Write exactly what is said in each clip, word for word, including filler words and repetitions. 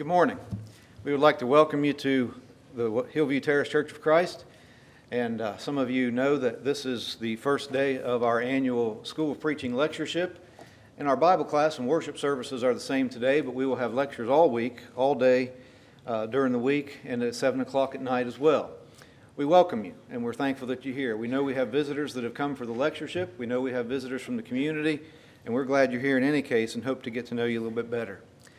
Good morning. We would like to welcome you to the Hillview Terrace Church of Christ. And uh, some of you know that this is the first day of our annual School of Preaching lectureship. And our Bible class and worship services are the same today, but we will have lectures all week, all day, uh, during the week, and at seven o'clock at night as well. We welcome you, and we're thankful that you're here. We know we have visitors that have come for the lectureship. We know we have visitors from the community, and we're glad you're here in any case and hope to get to know you a little bit better.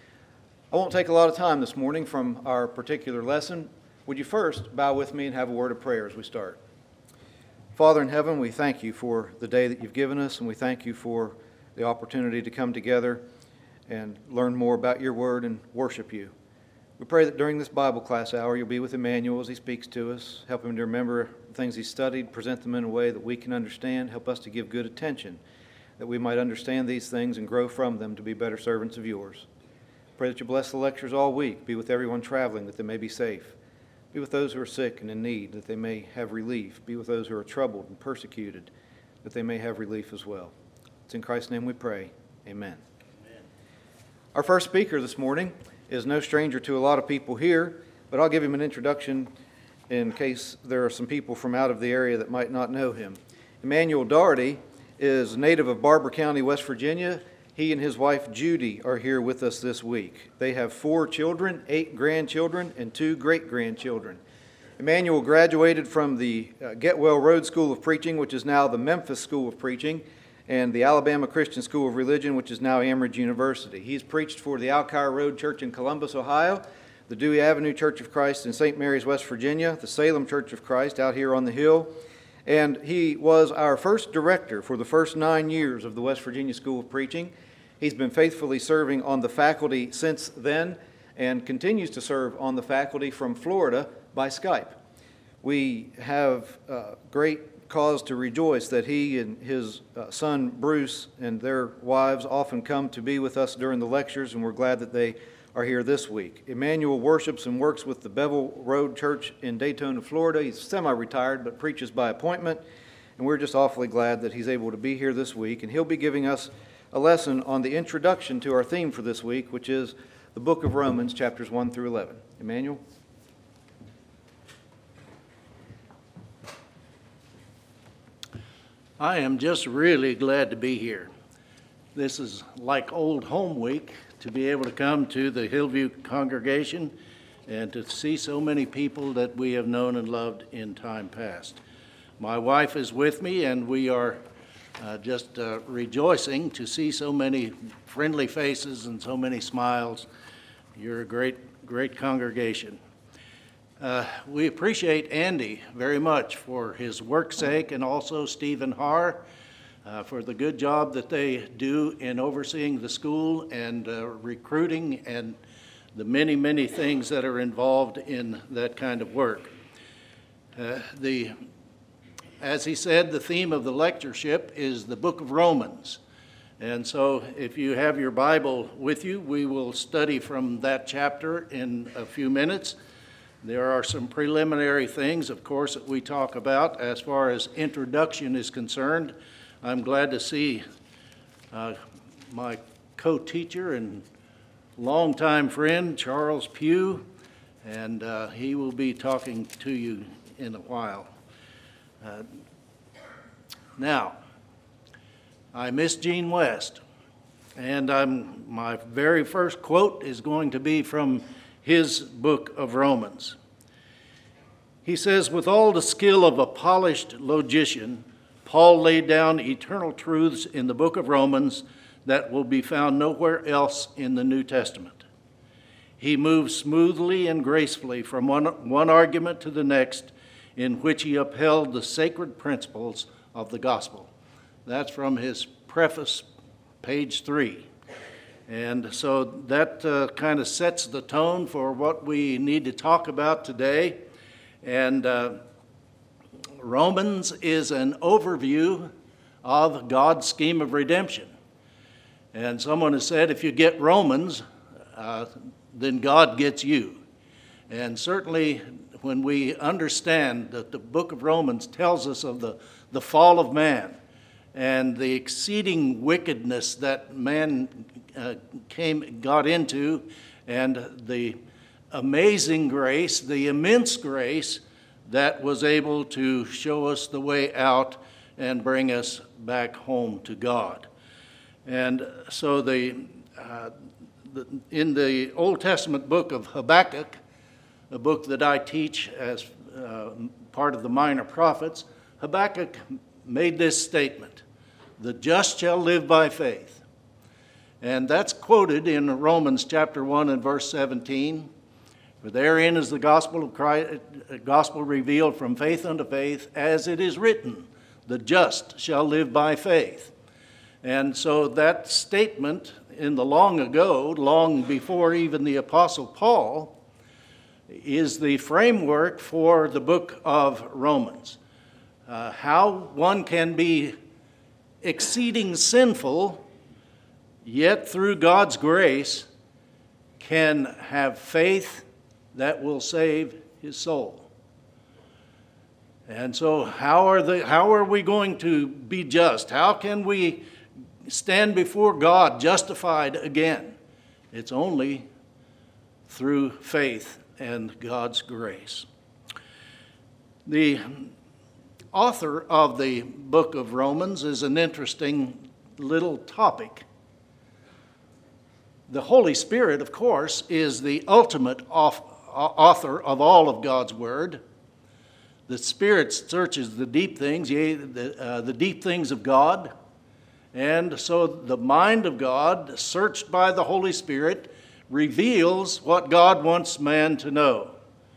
I won't take a lot of time this morning from our particular lesson. Would you first bow with me and have a word of prayer as we start? Father in heaven, we thank you for the day that you've given us, and we thank you for the opportunity to come together and learn more about your word and worship you. We pray that during this Bible class hour, you'll be with Emmanuel as he speaks to us, help him to remember the things he studied, present them in a way that we can understand, help us to give good attention, that we might understand these things and grow from them to be better servants of yours. Pray that you bless the lectures all week. Be with everyone traveling, that they may be safe. Be with those who are sick and in need, that they may have relief. Be with those who are troubled and persecuted, that they may have relief as well. It's in Christ's name we pray. Amen. Amen. Our first speaker this morning is no stranger to a lot of people here, but I'll give him an introduction in case there are some people from out of the area that might not know him. Emmanuel Daugherty is a native of Barber County, West Virginia. He and his wife Judy are here with us this week. They have four children, eight grandchildren, and two great-grandchildren. Emmanuel graduated from the uh, Getwell Road School of Preaching, which is now the Memphis School of Preaching, and the Alabama Christian School of Religion, which is now Amridge University. He's preached for the Alkire Road Church in Columbus, Ohio, the Dewey Avenue Church of Christ in Saint Mary's, West Virginia, the Salem Church of Christ out here on the hill, and he was our first director for the first nine years of the West Virginia School of Preaching. He's been faithfully serving on the faculty since then and continues to serve on the faculty from Florida by Skype. We have uh, great cause to rejoice that he and his uh, son Bruce and their wives often come to be with us during the lectures, and we're glad that they are here this week. Emmanuel worships and works with the Bevel Road Church in Daytona, Florida. He's semi-retired but preaches by appointment, and we're just awfully glad that he's able to be here this week, and he'll be giving us a lesson on the introduction to our theme for this week, which is the book of Romans, chapters one through eleven. Emmanuel? I am just really glad to be here. This is like old home week, to be able to come to the Hillview congregation and to see so many people that we have known and loved in time past. My wife is with me, and we are Uh, just uh, rejoicing to see so many friendly faces and so many smiles. You're a great, great congregation. Uh, we appreciate Andy very much for his work's sake, and also Stephen Haar uh, for the good job that they do in overseeing the school and uh, recruiting and the many, many things that are involved in that kind of work. Uh, the As he said, the theme of the lectureship is the book of Romans. And so if you have your Bible with you, we will study from that chapter in a few minutes. There are some preliminary things, of course, that we talk about as far as introduction is concerned. I'm glad to see uh, my co-teacher and longtime friend, Charles Pugh, and uh, he will be talking to you in a while. Uh, now, I miss Gene West, and I'm, my very first quote is going to be from his book of Romans. He says, "With all the skill of a polished logician, Paul laid down eternal truths in the book of Romans that will be found nowhere else in the New Testament. He moves smoothly and gracefully from one, one argument to the next, in which he upheld the sacred principles of the gospel." That's from his preface, page three. And so that uh, kind of sets the tone for what we need to talk about today. And uh, Romans is an overview of God's scheme of redemption. And someone has said, if you get Romans, uh, then God gets you. And certainly, when we understand that the book of Romans tells us of the, the fall of man and the exceeding wickedness that man uh, came got into and the amazing grace, the immense grace that was able to show us the way out and bring us back home to God. And so the, uh, the in the Old Testament book of Habakkuk, a book that I teach as uh, part of the Minor Prophets, Habakkuk made this statement: "The just shall live by faith." And that's quoted in Romans chapter one and verse seventeen. "For therein is the gospel of Christ, gospel revealed from faith unto faith, as it is written, the just shall live by faith." And so that statement in the long ago, long before even the Apostle Paul, is the framework for the book of Romans. Uh, how one can be exceeding sinful, yet through God's grace can have faith that will save his soul. And so how are the how are we going to be just? How can we stand before God justified again? It's only through faith and God's grace. The author of the book of Romans is an interesting little topic. The Holy Spirit, of course, is the ultimate author of all of God's Word. The Spirit searches the deep things, yea, the, uh, the deep things of God. And so the mind of God, searched by the Holy Spirit, reveals what God wants man to know.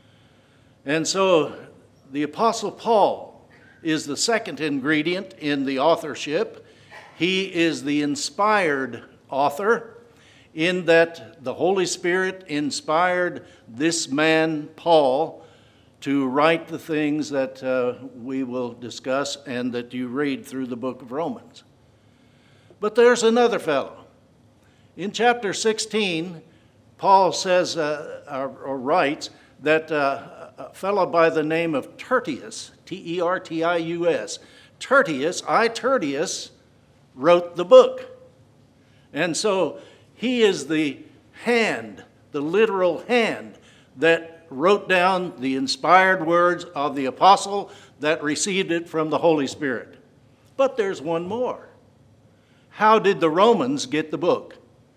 And so the Apostle Paul is the second ingredient in the authorship. He is the inspired author, in that the Holy Spirit inspired this man, Paul, to write the things that uh, we will discuss and that you read through the book of Romans. But there's another fellow. In chapter sixteen, Paul says, uh, or, or writes, that uh, a fellow by the name of Tertius, T E R T I U S, Tertius, I, Tertius, wrote the book. And so he is the hand, the literal hand, that wrote down the inspired words of the apostle that received it from the Holy Spirit. But there's one more. How did the Romans get the book?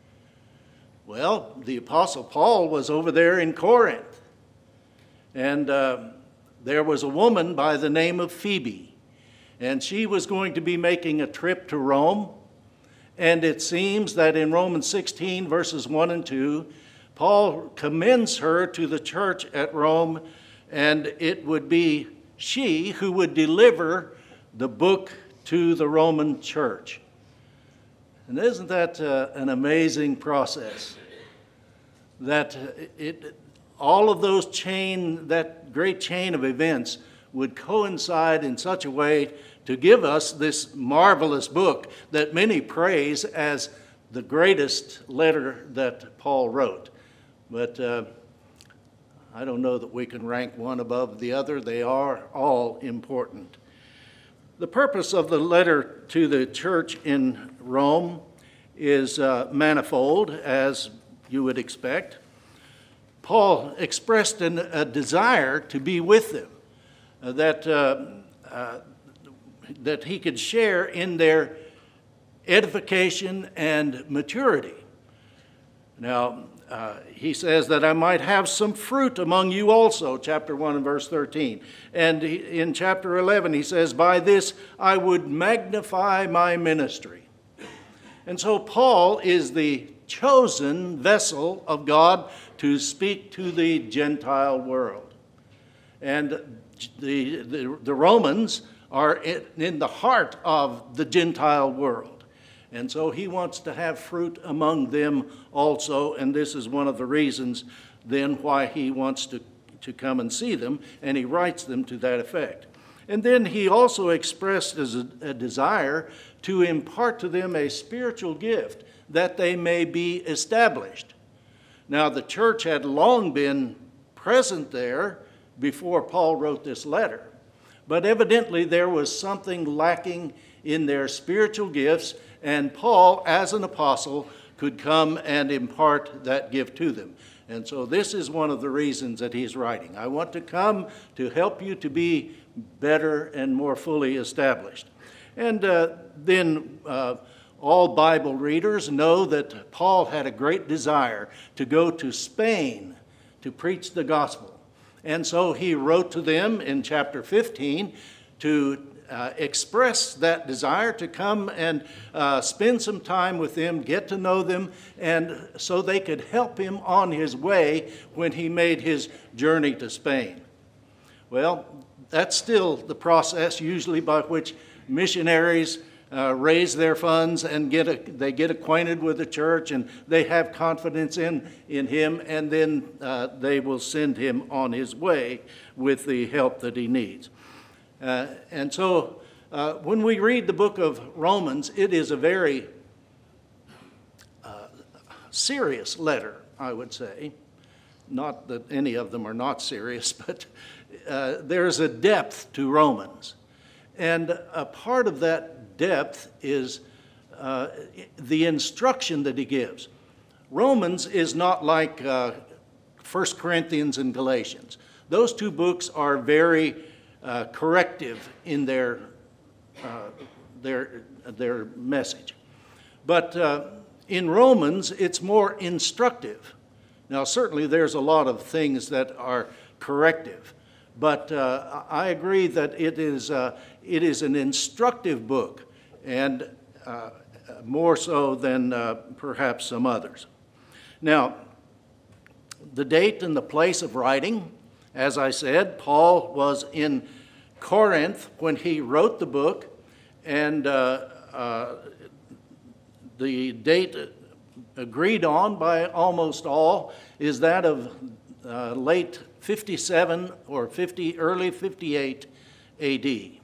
Well, the Apostle Paul was over there in Corinth, and uh, there was a woman by the name of Phoebe, and she was going to be making a trip to Rome, and it seems that in Romans sixteen, verses one and two, Paul commends her to the church at Rome, and it would be she who would deliver the book to the Roman church. And isn't that uh, an amazing process? That it, all of those chain, that great chain of events would coincide in such a way to give us this marvelous book that many praise as the greatest letter that Paul wrote. But uh, I don't know that we can rank one above the other. They are all important. The purpose of the letter to the church in Rome is uh, manifold, as you would expect. Paul expressed an, a desire to be with them, uh, that, uh, uh, that he could share in their edification and maturity. Now, uh, he says that I might have some fruit among you also, chapter one and verse thirteen. And he, in chapter eleven, he says, by this I would magnify my ministry. And so Paul is the chosen vessel of God to speak to the Gentile world. And the, the, the Romans are in, in the heart of the Gentile world. And so he wants to have fruit among them also, and this is one of the reasons then why he wants to, to come and see them, and he writes them to that effect. And then he also expressed as a, a desire to impart to them a spiritual gift that they may be established. Now, the church had long been present there before Paul wrote this letter, but evidently there was something lacking in their spiritual gifts, and Paul, as an apostle, could come and impart that gift to them. And so this is one of the reasons that he's writing. I want to come to help you to be better and more fully established. And uh, then uh, all Bible readers know that Paul had a great desire to go to Spain to preach the gospel. And so he wrote to them in chapter fifteen to uh, express that desire to come and uh, spend some time with them, get to know them, and so they could help him on his way when he made his journey to Spain. Well, that's still the process usually by which missionaries uh, raise their funds and get a, they get acquainted with the church and they have confidence in, in him, and then uh, they will send him on his way with the help that he needs. Uh, and so uh, when we read the book of Romans, it is a very uh, serious letter, I would say. Not that any of them are not serious, but uh, there's a depth to Romans. And a part of that depth is uh, the instruction that he gives. Romans is not like uh, First Corinthians and Galatians. Those two books are very uh, corrective in their, uh, their, their message. But uh, in Romans, it's more instructive. Now, certainly there's a lot of things that are corrective, but uh, I agree that it is, uh, it is an instructive book, and uh, more so than uh, perhaps some others. Now, the date and the place of writing, as I said, Paul was in Corinth when he wrote the book, and uh, uh, the date agreed on by almost all is that of uh, late fifty-seven or fifty, early fifty-eight A D.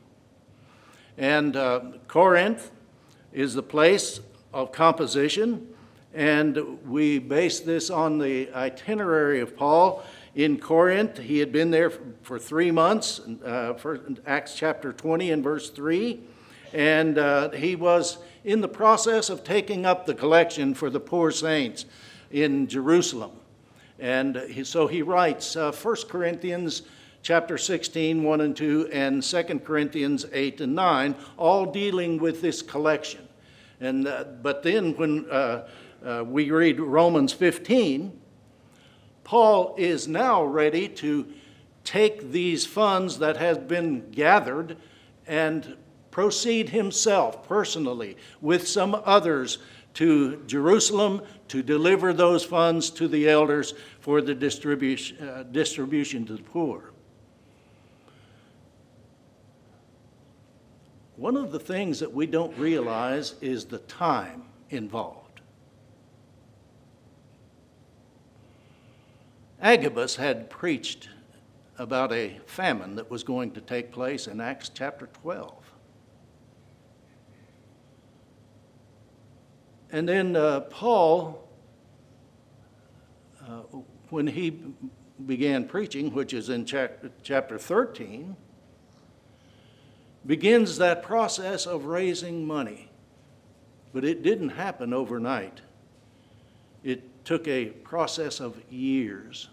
And uh, Corinth is the place of composition, and we base this on the itinerary of Paul. In Corinth, he had been there for three months, uh, for Acts chapter twenty and verse three, and uh, he was in the process of taking up the collection for the poor saints in Jerusalem. And he, so he writes uh, First Corinthians chapter sixteen, one and two, and Second Corinthians eight and nine, all dealing with this collection. And uh, but then when uh, uh, we read Romans fifteen, Paul is now ready to take these funds that have been gathered and proceed himself personally with some others to Jerusalem to deliver those funds to the elders for the distribution, uh, distribution to the poor. One of the things that we don't realize is the time involved. Agabus had preached about a famine that was going to take place in Acts chapter twelve. And then uh, Paul, uh, when he began preaching, which is in chapter, chapter thirteen, begins that process of raising money. But it didn't happen overnight. It took a process of years.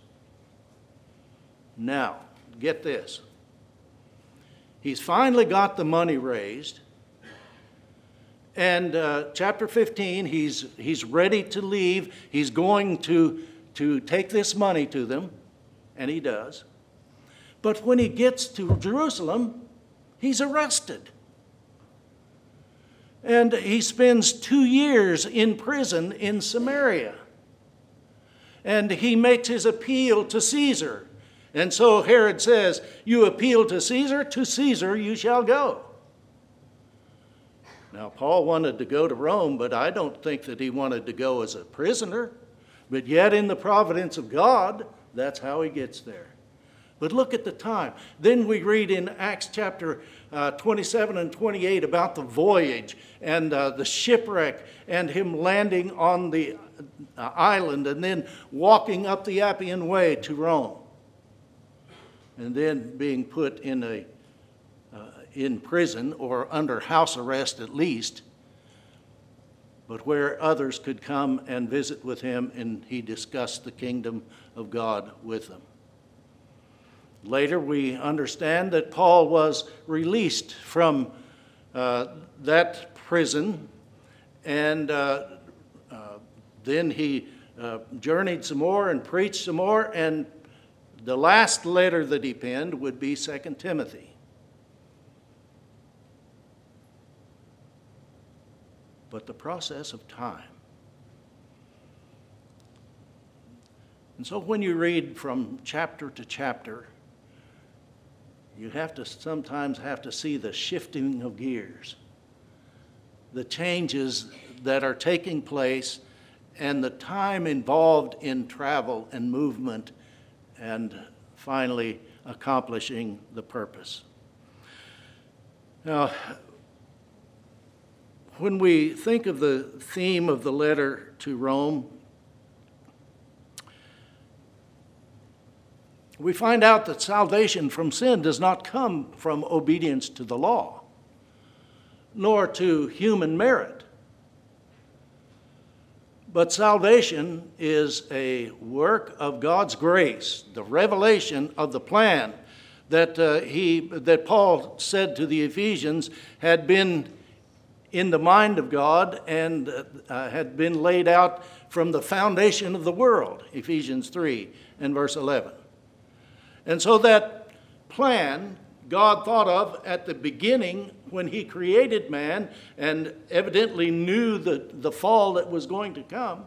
Now, get this. He's finally got the money raised. And uh, chapter fifteen, he's, he's ready to leave. He's going to, to take this money to them, and he does. But when he gets to Jerusalem, he's arrested. And he spends two years in prison in Samaria. And he makes his appeal to Caesar. And so Herod says, "You appeal to Caesar, to Caesar you shall go." Now, Paul wanted to go to Rome, but I don't think that he wanted to go as a prisoner. But yet in the providence of God, that's how he gets there. But look at the time. Then we read in Acts chapter uh, twenty-seven and twenty-eight about the voyage and uh, the shipwreck and him landing on the uh, island and then walking up the Appian Way to Rome. And then being put in a uh, in prison or under house arrest at least but where others could come and visit with him, and he discussed the kingdom of God with them. Later, we understand that Paul was released from uh, that prison, and uh, uh, then he uh, journeyed some more and preached some more, and the last letter that he penned would be Second Timothy. But the process of time. And so when you read from chapter to chapter, you have to sometimes have to see the shifting of gears, the changes that are taking place, and the time involved in travel and movement, and finally accomplishing the purpose. Now, when we think of the theme of the letter to Rome, we find out that salvation from sin does not come from obedience to the law, nor to human merit. But salvation is a work of God's grace, the revelation of the plan that uh, he that Paul said to the Ephesians had been in the mind of God and uh, had been laid out from the foundation of the world, Ephesians three and verse eleven. And so that plan God thought of at the beginning when he created man and evidently knew the, the fall that was going to come,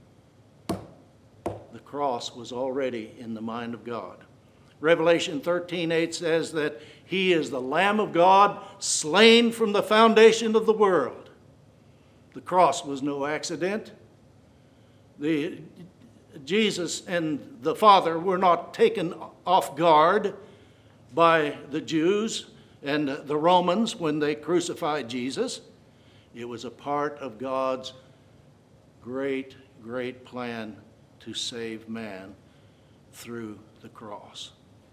the cross was already in the mind of God. Revelation thirteen eight says that he is the Lamb of God, slain from the foundation of the world. The cross was no accident. The, Jesus and the Father were not taken off guard by the Jews and the Romans when they crucified Jesus. It was a part of God's great, great plan to save man through the cross.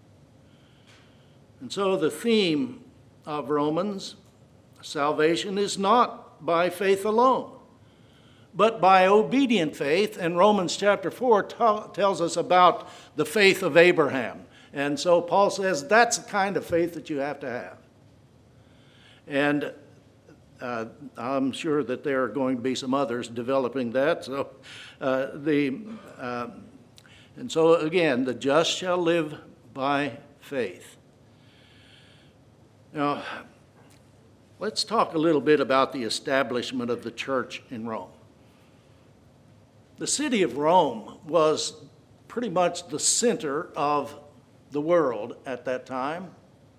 And so the theme of Romans, salvation is not by faith alone, but by obedient faith. And Romans chapter four t- tells us about the faith of Abraham. And so Paul says that's the kind of faith that you have to have. And uh, I'm sure that there are going to be some others developing that. So uh, the uh, and so again, the just shall live by faith. Now, let's talk a little bit about the establishment of the church in Rome. The city of Rome was pretty much the center of the world at that time.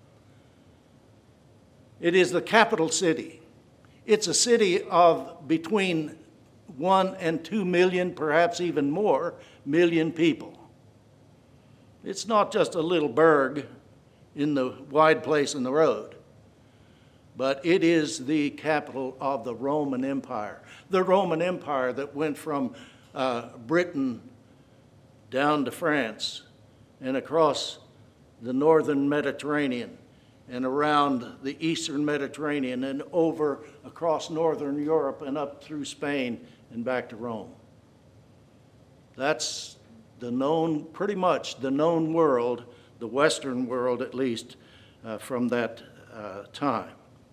It is the capital city. It's a city of between one and two million, perhaps even more, million people. It's not just a little burg in the wide place in the road, but it is the capital of the Roman Empire. The Roman Empire that went from uh, Britain down to France and across the northern Mediterranean and around the eastern Mediterranean and over across northern Europe and up through Spain and back to Rome. That's the known, pretty much the known world, the Western world at least, uh, from that uh, time.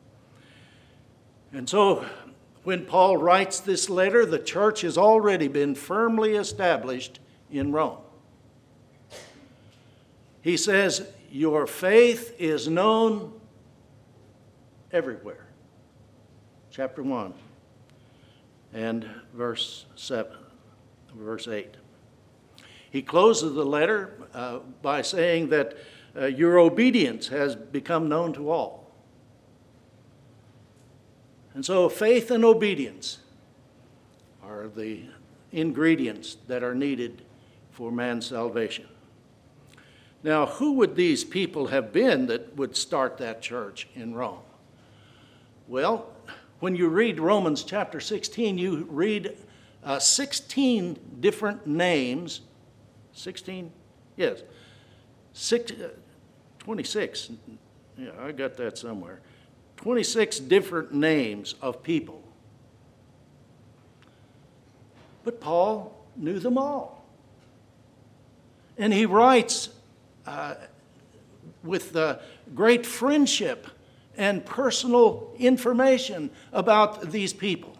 And so when Paul writes this letter, the church has already been firmly established in Rome. He says, your faith is known everywhere. Chapter one and verse seven, verse eight. He closes the letter uh, by saying that uh, your obedience has become known to all. And so faith and obedience are the ingredients that are needed for man's salvation. Now, who would these people have been that would start that church in Rome? Well, when you read Romans chapter sixteen, you read uh, sixteen different names. sixteen? Yes. Six, uh, twenty-six. Yeah, I got that somewhere. twenty-six different names of people But Paul knew them all. And he writes uh, with uh, great friendship and personal information about these people.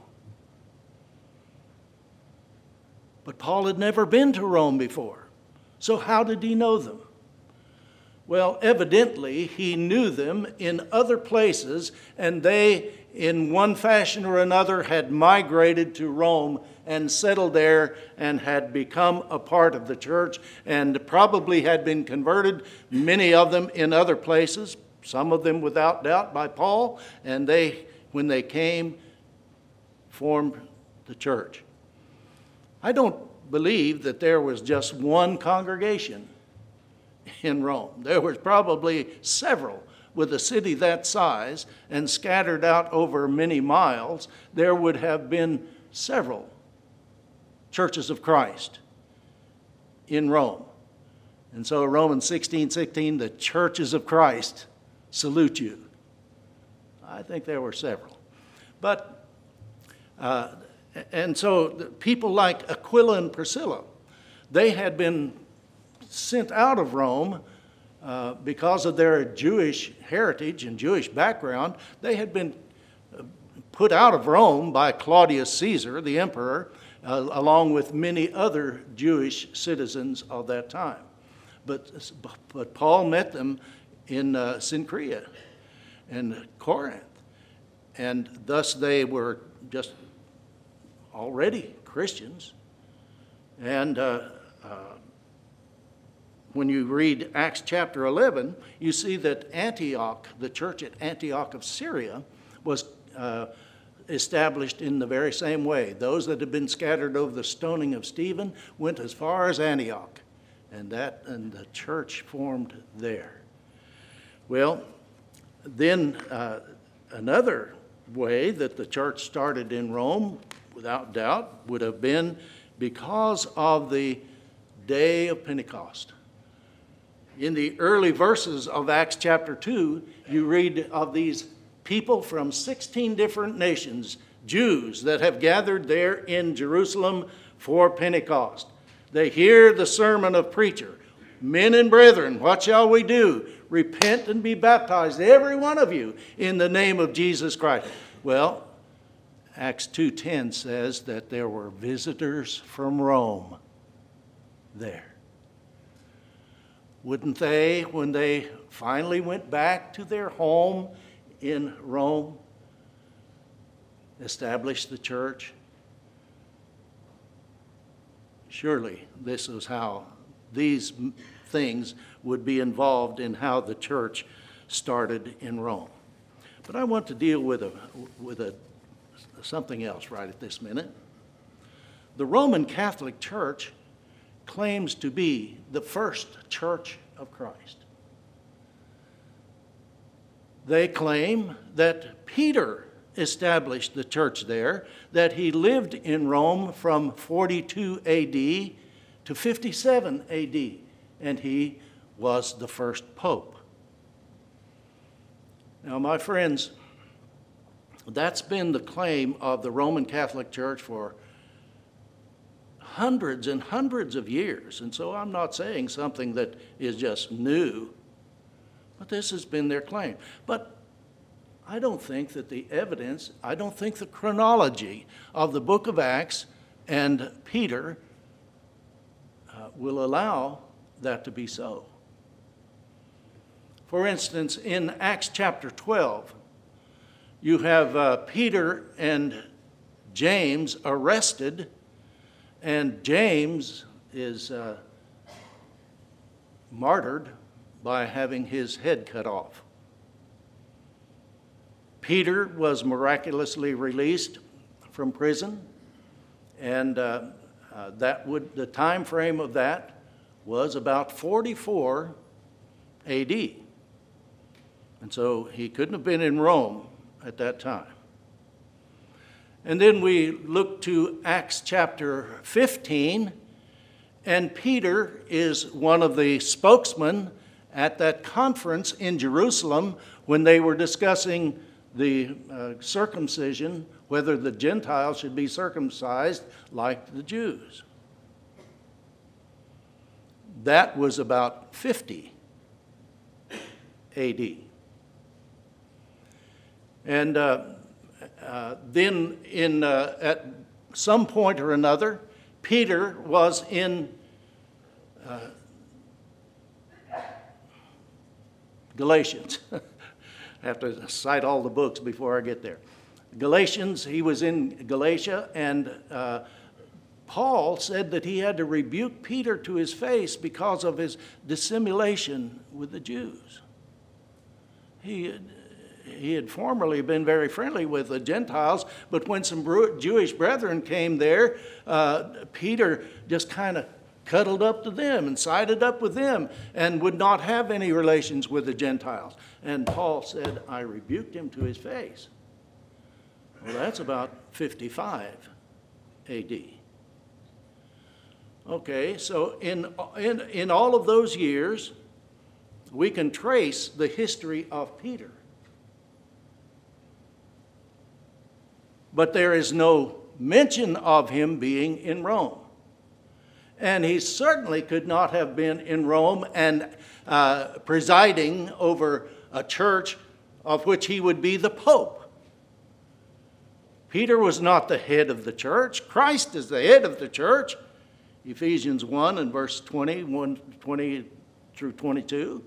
But Paul had never been to Rome before. So how did he know them? Well, evidently, he knew them in other places, and they, in one fashion or another, had migrated to Rome and settled there and had become a part of the church and probably had been converted, many of them in other places, some of them without doubt by Paul, and they, when they came, formed the church. I don't believe that there was just one congregation in Rome. There was probably several. With a city that size and scattered out over many miles, there would have been several churches of Christ in Rome. And so Romans sixteen sixteen, the churches of Christ salute you. I think there were several. But, uh, and so people like Aquila and Priscilla, they had been sent out of Rome uh, because of their Jewish heritage and Jewish background. They had been put out of Rome by Claudius Caesar, the emperor, uh, along with many other Jewish citizens of that time. But, but Paul met them in uh, Cenchrea and Corinth, and thus they were just already Christians. And uh, uh, when you read Acts chapter eleven, you see that Antioch, the church at Antioch of Syria, was uh, established in the very same way. Those that had been scattered over the stoning of Stephen went as far as Antioch, and that and the church formed there. Well, then uh, another way that the church started in Rome, without doubt, would have been because of the day of Pentecost. In the early verses of Acts chapter two, you read of these people from sixteen different nations, Jews that have gathered there in Jerusalem for Pentecost. They hear the sermon of preacher. Men and brethren, what shall we do? Repent and be baptized, every one of you, in the name of Jesus Christ. Well, Acts two ten says that there were visitors from Rome there. Wouldn't they, when they finally went back to their home in Rome, establish the church? Surely this is how these things would be involved in how the church started in Rome. But I want to deal with a, with a, something else right at this minute. The Roman Catholic Church claims to be the first church of Christ. They claim that Peter established the church there, that he lived in Rome from forty-two A D to fifty-seven A D, and he was the first pope. Now, my friends, that's been the claim of the Roman Catholic Church for hundreds and hundreds of years. And so I'm not saying something that is just new, but this has been their claim. But I don't think that the evidence, I don't think the chronology of the book of Acts and Peter uh, will allow that to be so. For instance, in Acts chapter twelve, you have uh, Peter and James arrested, and James is uh, martyred by having his head cut off. Peter was miraculously released from prison, and uh, uh, that would the time frame of that was about forty-four A D. And so he couldn't have been in Rome at that time. And then we look to Acts chapter fifteen, and Peter is one of the spokesmen at that conference in Jerusalem when they were discussing the uh, circumcision whether the Gentiles should be circumcised like the Jews. That was about fifty A D. And uh, uh, then in, uh, at some point or another, Peter was in uh, Galatians. I have to cite all the books before I get there. Galatians, he was in Galatia, and uh, Paul said that he had to rebuke Peter to his face because of his dissimulation with the Jews. He had, he had formerly been very friendly with the Gentiles, but when some Jewish brethren came there, uh, Peter just kind of cuddled up to them and sided up with them and would not have any relations with the Gentiles. And Paul said, I rebuked him to his face. Well, that's about fifty-five A D. Okay, so in, in, in all of those years, we can trace the history of Peter. But there is no mention of him being in Rome. And he certainly could not have been in Rome and uh, presiding over a church of which he would be the Pope. Peter was not the head of the church. Christ is the head of the church. Ephesians one and verse twenty, one, twenty through twenty-two.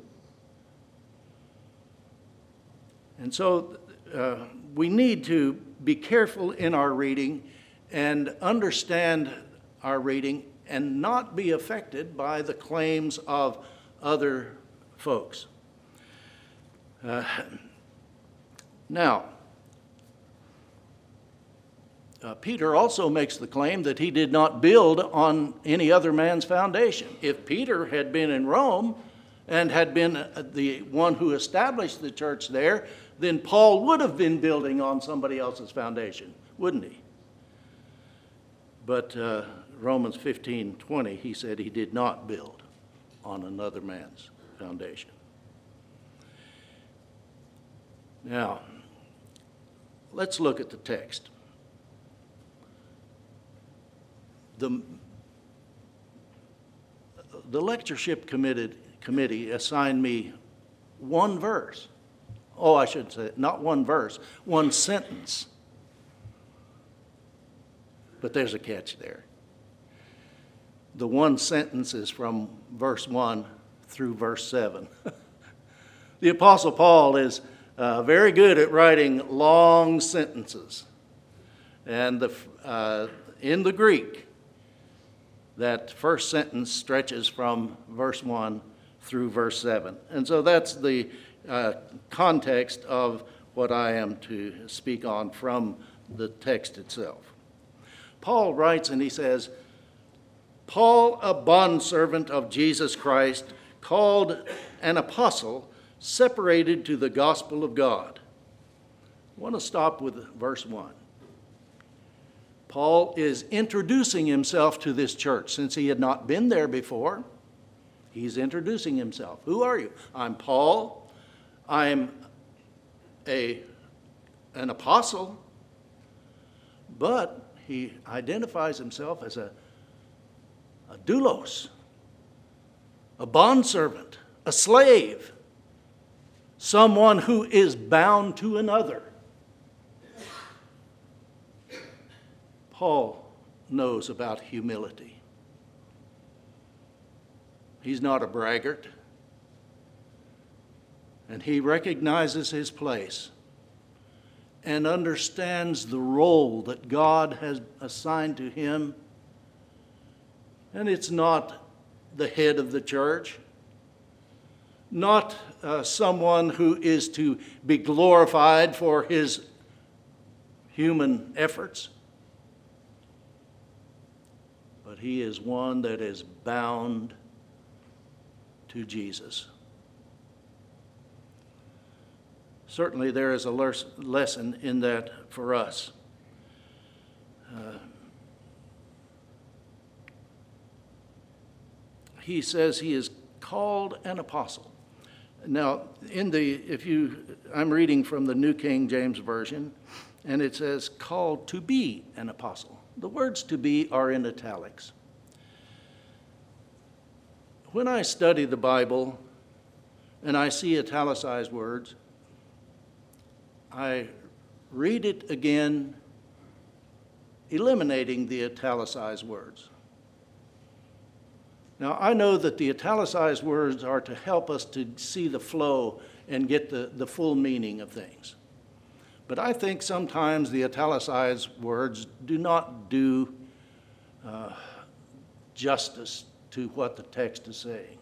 And so uh, we need to be careful in our reading and understand our reading and not be affected by the claims of other folks. Uh, now, uh, Peter also makes the claim that he did not build on any other man's foundation. If Peter had been in Rome and had been the one who established the church there, then Paul would have been building on somebody else's foundation, wouldn't he? But uh, Romans fifteen twenty, he said he did not build on another man's foundation. Now, let's look at the text. The, the lectureship committed, committee assigned me one verse. Oh, I should say, not one verse, one sentence. But there's a catch there. The one sentence is from verse one through verse seven. The Apostle Paul is uh, very good at writing long sentences. And the, uh, in the Greek, that first sentence stretches from verse one through verse seven. And so that's the uh, context of what I am to speak on from the text itself. Paul writes and he says, Paul, a bondservant of Jesus Christ, called an apostle, separated to the gospel of God. I want to stop with verse one. Paul is introducing himself to this church. Since he had not been there before, he's introducing himself. Who are you? I'm Paul. I'm a, an apostle. But he identifies himself as a, a doulos, a bondservant, a slave, someone who is bound to another. Paul knows about humility. He's not a braggart, and he recognizes his place and understands the role that God has assigned to him. And it's not the head of the church, not uh, someone who is to be glorified for his human efforts, but he is one that is bound to Jesus. Certainly there is a lesson in that for us. Uh, he says he is called an apostle. Now, in the, if you, I'm reading from the New King James Version, and it says called to be an apostle. The words to be are in italics. When I study the Bible and I see italicized words, I read it again, eliminating the italicized words. Now, I know that the italicized words are to help us to see the flow and get the, the full meaning of things. But I think sometimes the italicized words do not do uh, justice to what the text is saying.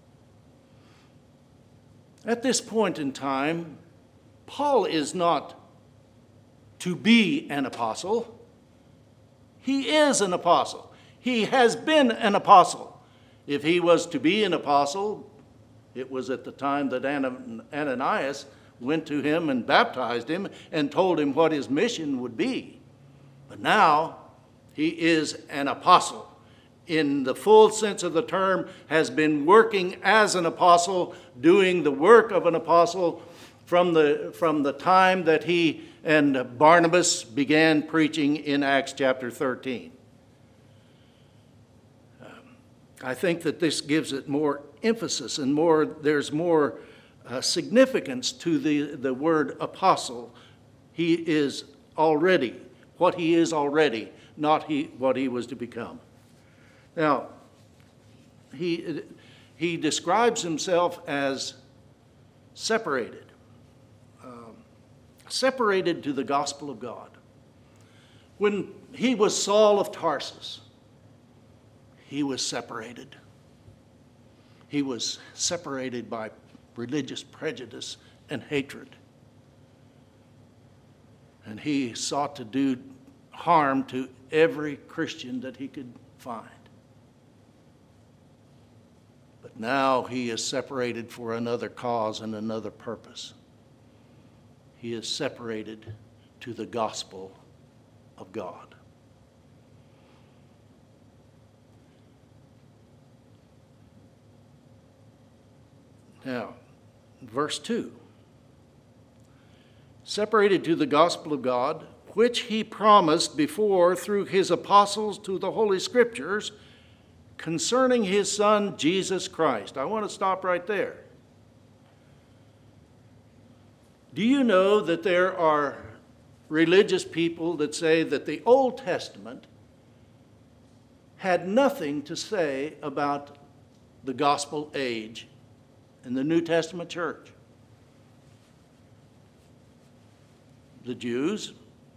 At this point in time, Paul is not to be an apostle. He is an apostle. He has been an apostle. If he was to be an apostle, it was at the time that Ananias went to him and baptized him and told him what his mission would be. But now he is an apostle. In the full sense of the term, has been working as an apostle, doing the work of an apostle from the, from the time that he and Barnabas began preaching in Acts chapter thirteen. Um, I think that this gives it more emphasis and more, there's more uh, significance to the, the word apostle. He is already what he is already, not he, what he was to become. Now, he, he describes himself as separated, um, separated to the gospel of God. When he was Saul of Tarsus, he was separated. He was separated by religious prejudice and hatred. And he sought to do harm to every Christian that he could find. But now he is separated for another cause and another purpose. He is separated to the gospel of God. Now, verse two. Separated to the gospel of God, which he promised before through his apostles to the Holy Scriptures, concerning his Son, Jesus Christ. I want to stop right there. Do you know that there are religious people that say that the Old Testament had nothing to say about the gospel age in the New Testament church? The Jews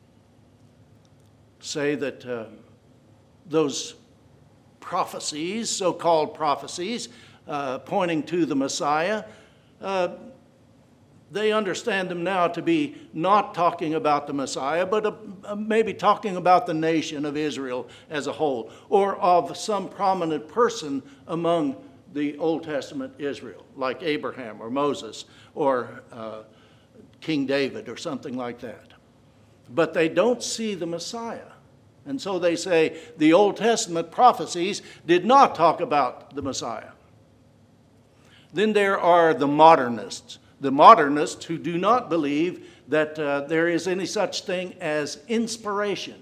say that uh, those prophecies, so-called prophecies, uh, pointing to the Messiah, uh, they understand them now to be not talking about the Messiah, but uh, uh, maybe talking about the nation of Israel as a whole, or of some prominent person among the Old Testament Israel, like Abraham or Moses or uh, King David or something like that. But they don't see the Messiah. And so they say the Old Testament prophecies did not talk about the Messiah. Then there are the modernists, the modernists who do not believe that uh, there is any such thing as inspiration.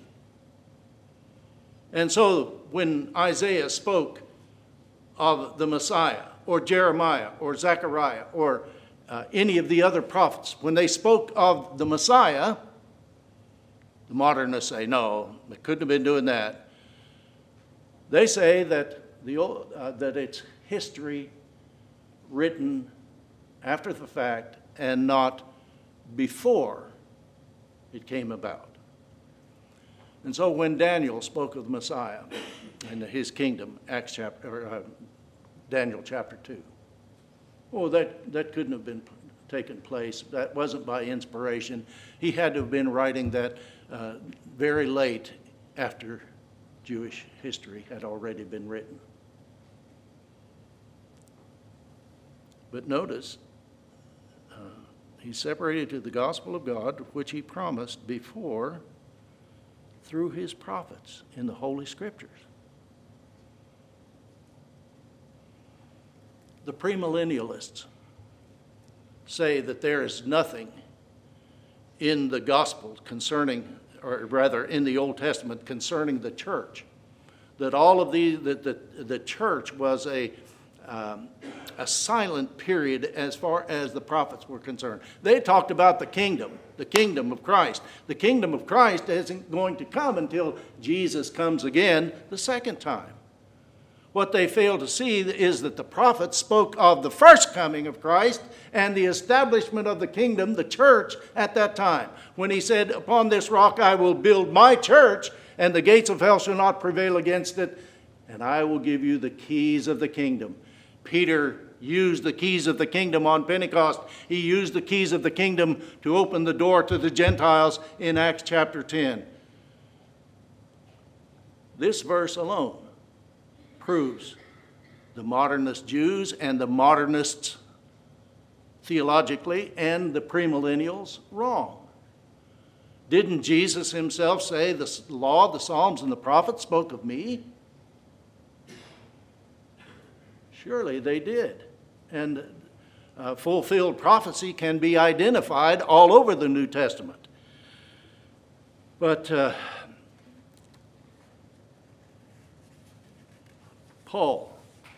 And so when Isaiah spoke of the Messiah, or Jeremiah, or Zechariah, or uh, any of the other prophets, when they spoke of the Messiah, the modernists say, no, they couldn't have been doing that. They say that, the, uh, that it's history written after the fact and not before it came about. And so when Daniel spoke of the Messiah and his kingdom, Acts chapter, or, uh, Daniel chapter two, oh, that, that couldn't have been taken place. That wasn't by inspiration. He had to have been writing that uh, very late after Jewish history had already been written. But notice, uh, he's separated to the gospel of God, which he promised before through his prophets in the Holy Scriptures. The premillennialists say that there is nothing in the gospel concerning, or rather in the Old Testament concerning the church. That all of these, that the, the church was a, um, a silent period as far as the prophets were concerned. They talked about the kingdom, the kingdom of Christ. The kingdom of Christ isn't going to come until Jesus comes again the second time. What they fail to see is that the prophets spoke of the first coming of Christ and the establishment of the kingdom, the church, at that time. When he said, "Upon this rock I will build my church, and the gates of hell shall not prevail against it, and I will give you the keys of the kingdom." Peter used the keys of the kingdom on Pentecost. He used the keys of the kingdom to open the door to the Gentiles in Acts chapter ten. This verse alone proves the modernist Jews and the modernists theologically and the premillennials wrong. Didn't Jesus himself say the law, the Psalms, and the prophets spoke of me? Surely they did. And uh, fulfilled prophecy can be identified all over the New Testament. But uh, Paul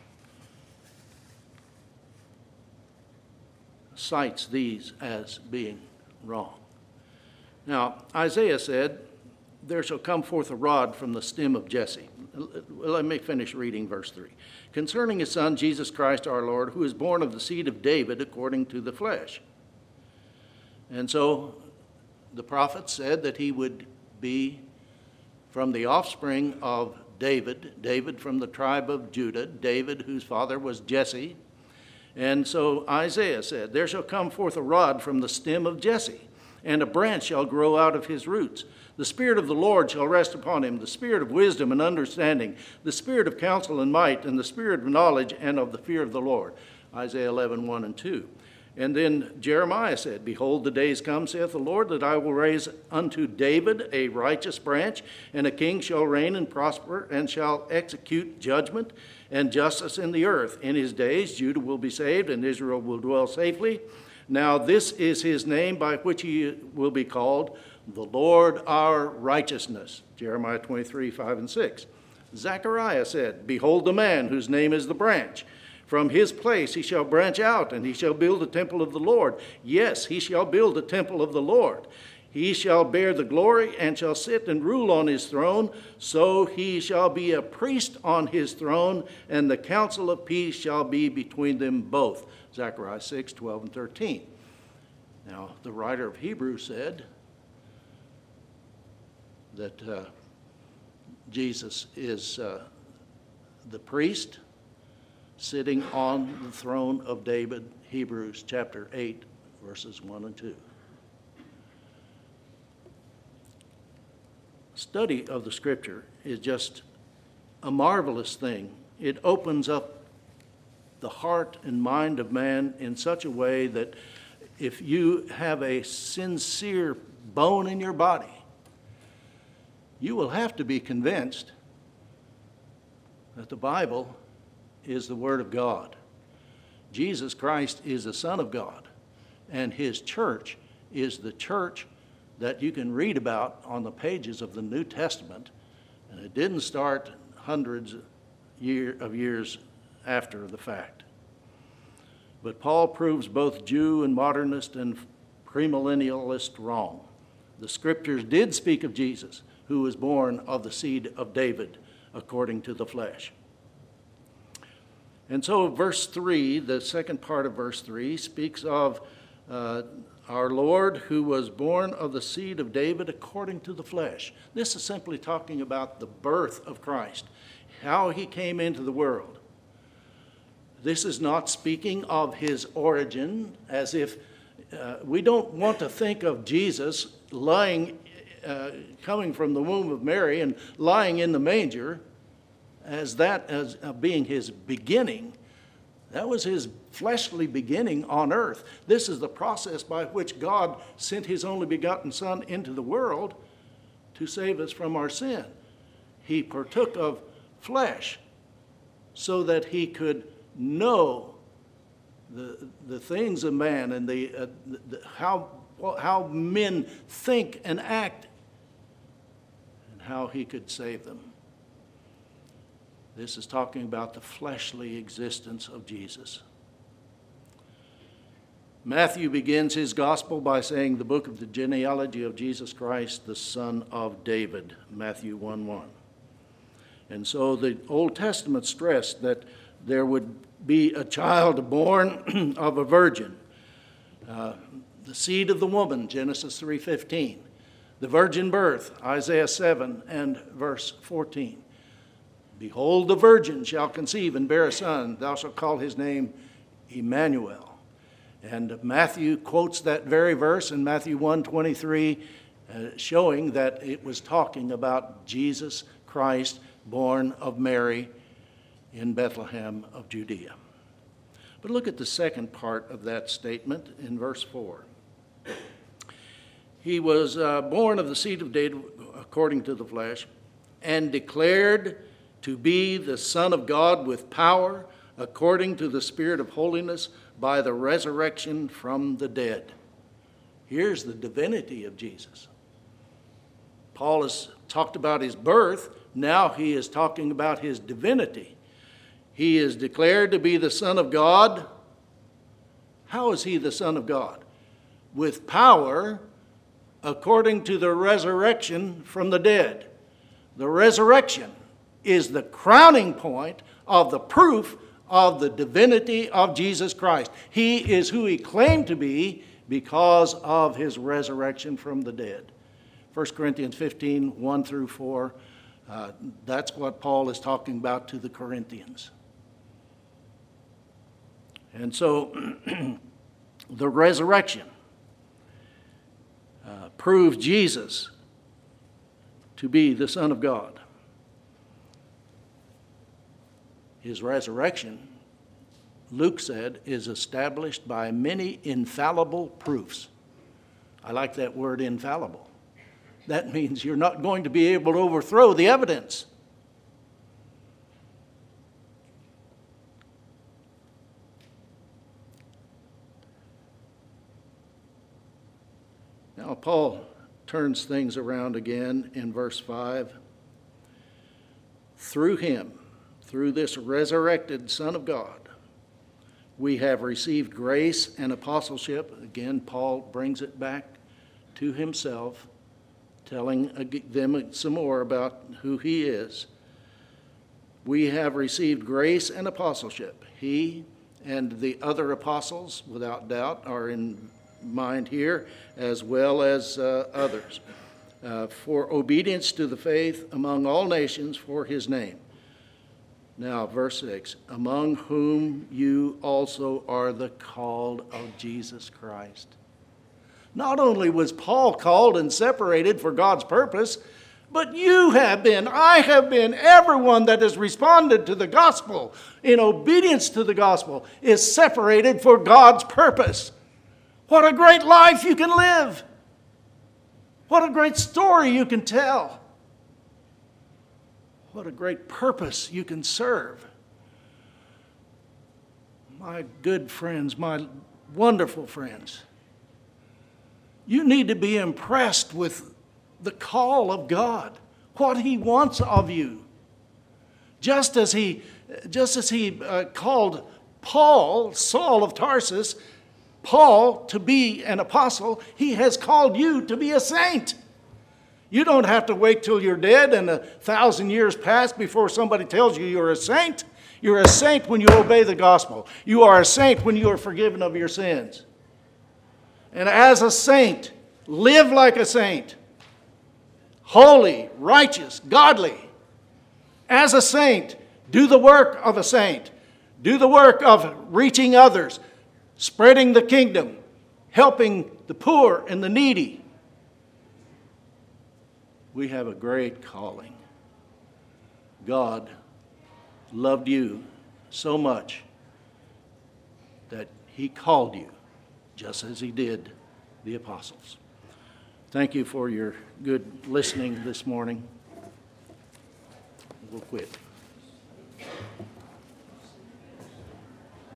cites these as being wrong. Now, Isaiah said, "There shall come forth a rod from the stem of Jesse." Let me finish reading verse three. "Concerning his son, Jesus Christ our Lord, who is born of the seed of David according to the flesh." And so the prophet said that he would be from the offspring of David, David from the tribe of Judah, David whose father was Jesse. And so Isaiah said, "There shall come forth a rod from the stem of Jesse, and a branch shall grow out of his roots. The Spirit of the Lord shall rest upon him, the Spirit of wisdom and understanding, the Spirit of counsel and might, and the Spirit of knowledge and of the fear of the Lord." Isaiah eleven, one and two. And then Jeremiah said, "Behold, the days come, saith the Lord, that I will raise unto David a righteous branch, and a king shall reign and prosper, and shall execute judgment and justice in the earth. In his days Judah will be saved, and Israel will dwell safely. Now this is his name by which he will be called, the Lord our righteousness." Jeremiah twenty-three, five and six. Zechariah said, "Behold the man whose name is the branch. From his place he shall branch out, and he shall build a temple of the Lord. Yes, he shall build a temple of the Lord. He shall bear the glory, and shall sit and rule on his throne. So he shall be a priest on his throne, and the counsel of peace shall be between them both." Zechariah six, twelve and thirteen. Now, the writer of Hebrews said that uh, Jesus is uh, the priest sitting on the throne of David, Hebrews chapter eight, verses one and two. Study of the Scripture is just a marvelous thing. It opens up the heart and mind of man in such a way that if you have a sincere bone in your body, you will have to be convinced that the Bible is the Word of God. Jesus Christ is the Son of God, and his church is the church that you can read about on the pages of the New Testament, and it didn't start hundreds year, of years after the fact. But Paul proves both Jew and modernist and premillennialist wrong. The Scriptures did speak of Jesus, who was born of the seed of David according to the flesh. And so verse three, the second part of verse three, speaks of uh, our Lord who was born of the seed of David according to the flesh. This is simply talking about the birth of Christ, how he came into the world. This is not speaking of his origin, as if uh, we don't want to think of Jesus lying, uh, coming from the womb of Mary and lying in the manger as that as uh, being his beginning. That was his fleshly beginning on earth. This is the process by which God sent his only begotten Son into the world to save us from our sin. He partook of flesh so that he could know the, the things of man and the, uh, the, how how men think and act, and how he could save them. This is talking about the fleshly existence of Jesus. Matthew begins his gospel by saying the book of the genealogy of Jesus Christ, the son of David, Matthew one one. And so the Old Testament stressed that there would be a child born of a virgin, uh, the seed of the woman, Genesis three fifteen, the virgin birth, Isaiah seven and verse fourteen. Behold, the virgin shall conceive and bear a son. Thou shalt call his name Emmanuel. And Matthew quotes that very verse in Matthew one twenty-three, uh, showing that it was talking about Jesus Christ, born of Mary in Bethlehem of Judea. But look at the second part of that statement in verse four. He was uh, born of the seed of David according to the flesh, and declared to be the Son of God with power, according to the Spirit of holiness, by the resurrection from the dead. Here's the divinity of Jesus. Paul has talked about his birth. Now he is talking about his divinity. He is declared to be the Son of God. How is he the Son of God? With power, according to the resurrection from the dead. The resurrection is the crowning point of the proof of the divinity of Jesus Christ. He is who he claimed to be because of his resurrection from the dead. First Corinthians fifteen, one through four, uh, that's what Paul is talking about to the Corinthians. And so the resurrection uh, proves Jesus to be the Son of God. His resurrection, Luke said, is established by many infallible proofs. I like that word, infallible. That means you're not going to be able to overthrow the evidence. Now, Paul turns things around again in verse five. Through him, through this resurrected Son of God, we have received grace and apostleship. Again, Paul brings it back to himself, telling them some more about who he is. We have received grace and apostleship. He and the other apostles, without doubt, are in mind here, as well as uh, others, uh, for obedience to the faith among all nations for his name. Now, verse six, among whom you also are the called of Jesus Christ. Not only was Paul called and separated for God's purpose, but you have been, I have been, everyone that has responded to the gospel in obedience to the gospel is separated for God's purpose. What a great life you can live. What a great story you can tell. What a great purpose you can serve. My good friends, my wonderful friends, you need to be impressed with the call of God, what he wants of you. Just as he, just as he uh, called Paul, Saul of Tarsus, Paul to be an apostle, he has called you to be a saint. You don't have to wait till you're dead and a thousand years pass before somebody tells you you're a saint. You're a saint when you obey the gospel. You are a saint when you are forgiven of your sins. And as a saint, live like a saint. Holy, righteous, godly. As a saint, do the work of a saint. Do the work of reaching others, spreading the kingdom, helping the poor and the needy. We have a great calling. God loved you so much that he called you, just as he did the apostles. Thank you for your good listening this morning. We'll quit.